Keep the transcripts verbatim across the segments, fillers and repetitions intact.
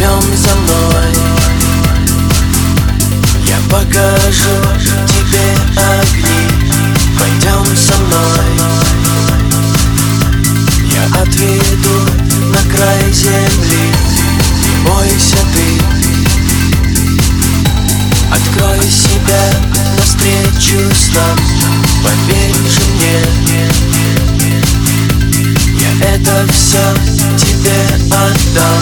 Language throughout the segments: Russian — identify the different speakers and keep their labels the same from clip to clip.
Speaker 1: Пойдем за мной, я покажу тебе огни. Пойдем со мной, я отведу на край земли. Не бойся ты, открой себя навстречу снам. Поверь же мне, я это все тебе отдам.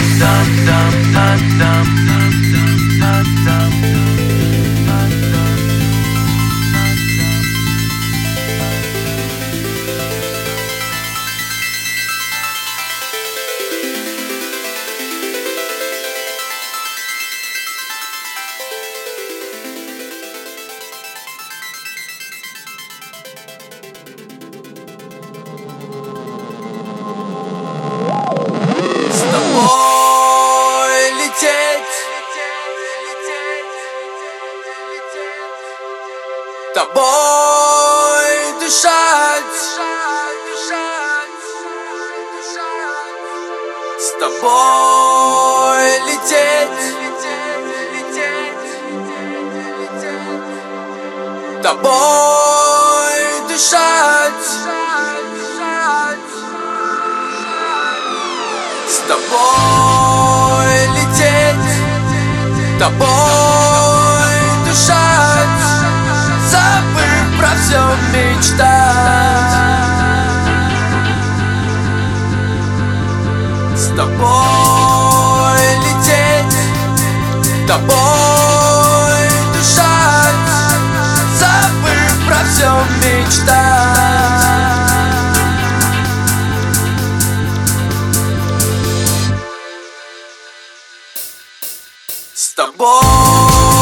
Speaker 2: Тобой дышать, с тобой лететь, тобой дышать, с тобой лететь, тобой дышать, забыв про все мечтать. С тобой лететь, тобой дышать, забыв про все мечтать. С тобой